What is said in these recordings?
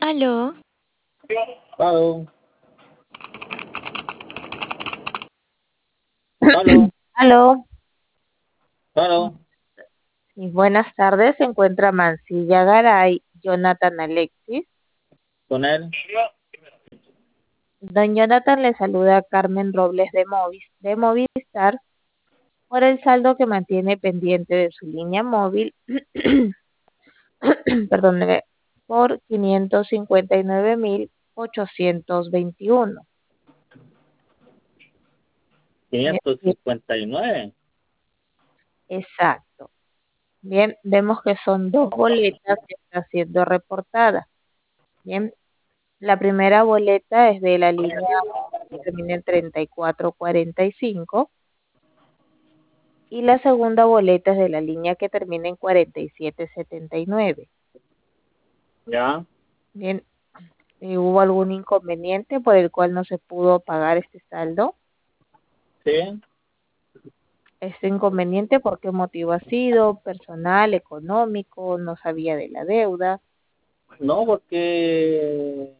Aló, Aló, aló, Aló, aló, y buenas tardes. Se encuentra Mancilla Garay, Jonathan Alexis. con él. Don Jonathan le saluda a Carmen Robles de Movistar por el saldo que mantiene pendiente de su línea móvil, perdón, por 559.821. Bien, 559. exacto. Bien, vemos que son dos boletas que están siendo reportadas. Bien, la primera boleta es de la línea que termina en 3445 y la segunda boleta es de la línea que termina en 4779. Ya, Bien, ¿hubo algún inconveniente por el cual no se pudo pagar este saldo? sí. ¿Este inconveniente por qué motivo ha sido? ¿Personal, económico? ¿No sabía de la deuda? No, porque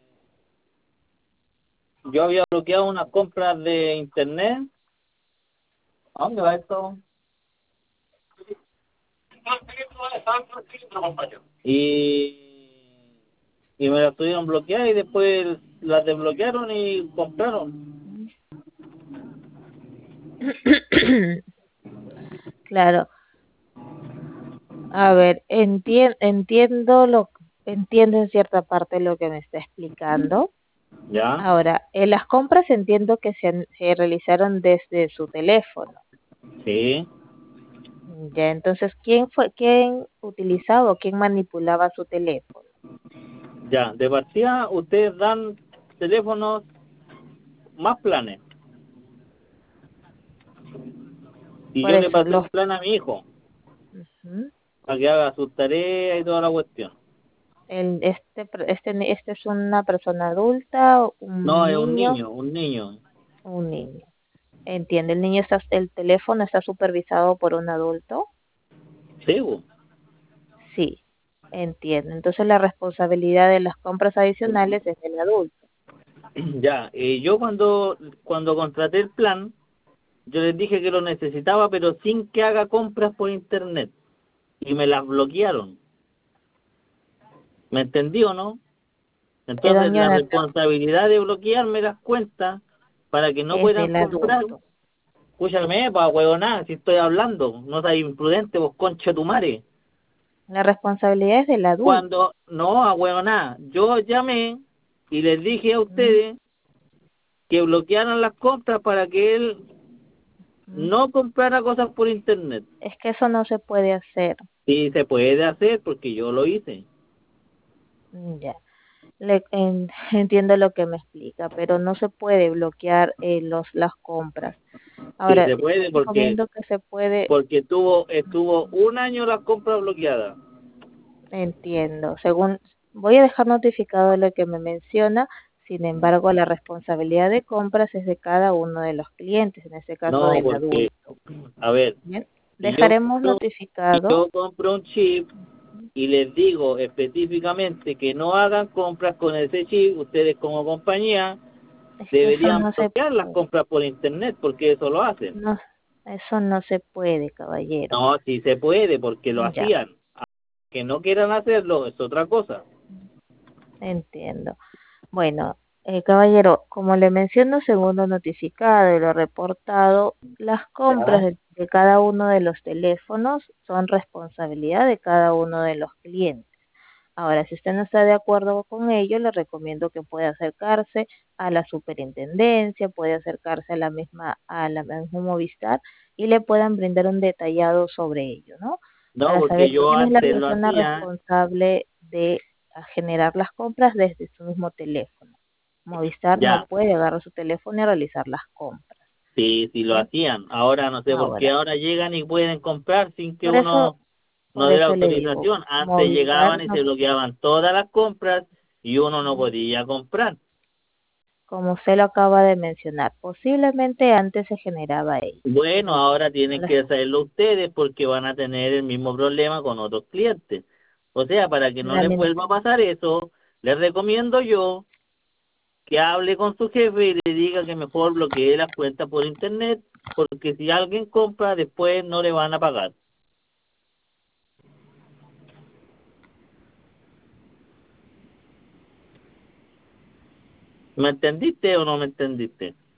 yo había bloqueado unas compras de internet. ¿A dónde va esto? Y, y me las tuvieron bloqueadas y después las desbloquearon y compraron. Claro, a ver, entiendo en cierta parte lo que me está explicando. Ya, Ahora, las compras entiendo que se realizaron desde su teléfono. sí. Ya, entonces, quién utilizaba o quién manipulaba su teléfono? Ya, de partida ustedes dan teléfonos más planes. Y Por yo le eso, pasé un plan a mi hijo ujú. para que haga sus tareas y toda la cuestión. Este es una persona adulta, No, un es un niño, niño, un niño. un niño. Entiende, el teléfono está supervisado por un adulto. Sí, bo. Sí, entiendo. Entonces la responsabilidad de las compras adicionales es del adulto. Ya, yo cuando contraté el plan, yo les dije que lo necesitaba, pero sin que haga compras por internet. Y me las bloquearon. ¿Me entendí o no? Entonces, Don la Jonathan, responsabilidad de bloquearme las cuentas para que no es puedan del comprar. adulto. Escúchame, pa' huevonada, si estoy hablando. No seas imprudente, vos concha tu madre. La responsabilidad es del adulto. Cuando, no, a huevonada, yo llamé y les dije a ¿Mm? ustedes que bloquearan las compras para que él ¿Mm? no comprara cosas por internet. Es que eso no se puede hacer. Sí, se puede hacer porque yo lo hice. Ya. Entiendo lo que me explica, pero no se puede bloquear las compras. Sí, Ahora, se yo puede recomiendo que se puede, porque estuvo un año las compras bloqueadas. entiendo, voy a dejar notificado lo que me menciona. Sin embargo, la responsabilidad de compras es de cada uno de los clientes, en este caso No, del porque, adulto. a ver, Bien, si yo dejaremos compro, si notificado. yo compro un chip y les digo específicamente que no hagan compras con ese chip, ustedes como compañía Es que eso deberían no se bloquear las puede, compras por internet porque eso lo hacen. no, eso no se puede, caballero. No, sí se puede porque lo Ya, hacían. Que no quieran hacerlo es otra cosa. entiendo. Bueno, caballero, como le menciono, según lo notificado y lo reportado, las compras Ya. de cada uno de los teléfonos son responsabilidad de cada uno de los clientes. Ahora, si usted no está de acuerdo con ello, le recomiendo que pueda acercarse a la superintendencia, puede acercarse a la misma Movistar y le puedan brindar un detallado sobre ello, ¿no? No, Para saber porque yo quién es la antes lo persona hacía. responsable de generar las compras desde su mismo teléfono. Movistar no Ya, puede agarrar su teléfono y realizar las compras. sí, sí lo Bien, hacían. Ahora no sé por qué ahora, ahora llegan y pueden comprar sin que por eso, uno no por dé la eso le digo, autorización. Antes Movistar llegaban y no, se bloqueaban todas las compras y uno no podía comprar. como usted lo acaba de mencionar, posiblemente antes se generaba ello. Bueno, ahora tienen Ahora, que hacerlo ustedes porque van a tener el mismo problema con otros clientes. O sea, para que no les lamen- vuelva a pasar eso, Le recomiendo yo que hable con su jefe y le diga que mejor bloquee las cuentas por internet, porque si alguien compra, después no le van a pagar. ¿Me entendiste o no me entendiste?